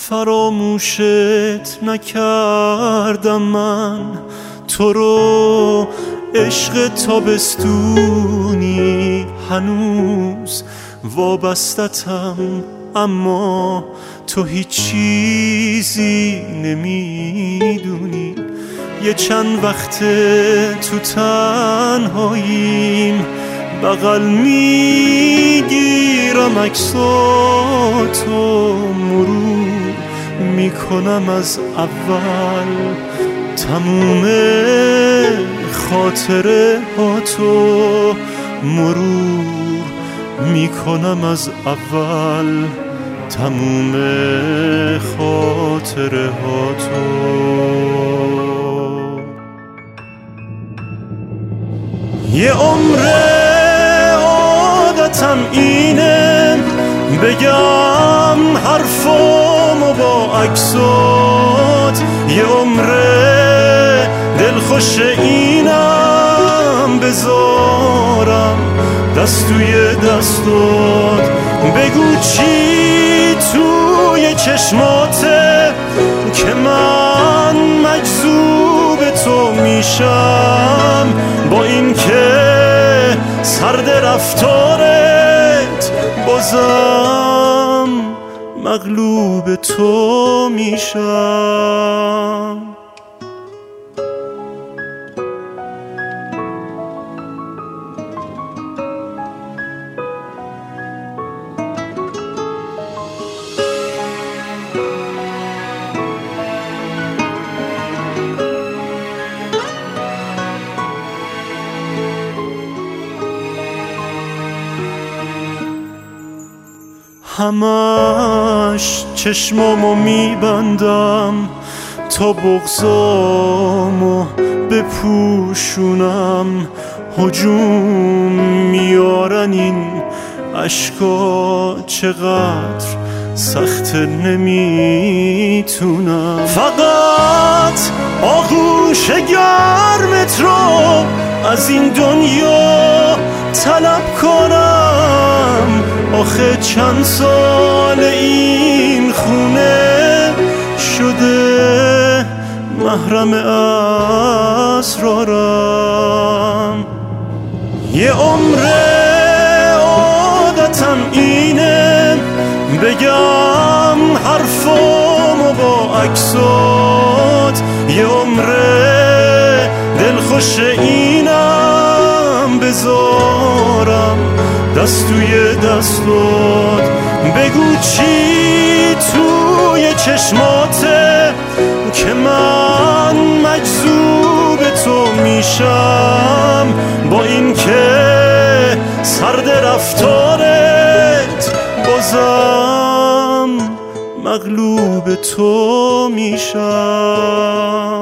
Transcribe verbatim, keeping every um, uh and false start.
فراموشت نکردم من تو رو، عشق تابستونی هنوز وابستتم، اما تو هیچ چیزی نمیدونی. یه چند وقت تو تنهاییم، بغل میگیرم عکساتو، مرور میکنم از اول تموم خاطره هاتو، مرور میکنم از اول تموم خاطره هاتو. یه عمره عادتم اینه بگم حرفامو با عکسات، یه عمره دلخوش اینم بذارم دست توی دستات. بگو چی توی چشماته که من مجذوب تو میشم، با این که سرد رفتارت بازم مغلوب تو میشم. همش چشمامو میبندم تا بغضامو بپوشونم، هجوم میارن این عشقا چقدر سخت نمیتونم. فقط آغوش گرمت رو از این دنیا طلب کنم، آخه چند سال این خونه شده محرم اسرارم. یه عمره عادتم اینه بگم حرفامو با عکسات، یه عمره دلخوش اینم بذارم دست توی دستات. بگو چی توی چشماته که من مجذوب تو میشم، با این که سرد رفتارت بازم مغلوب تو میشم.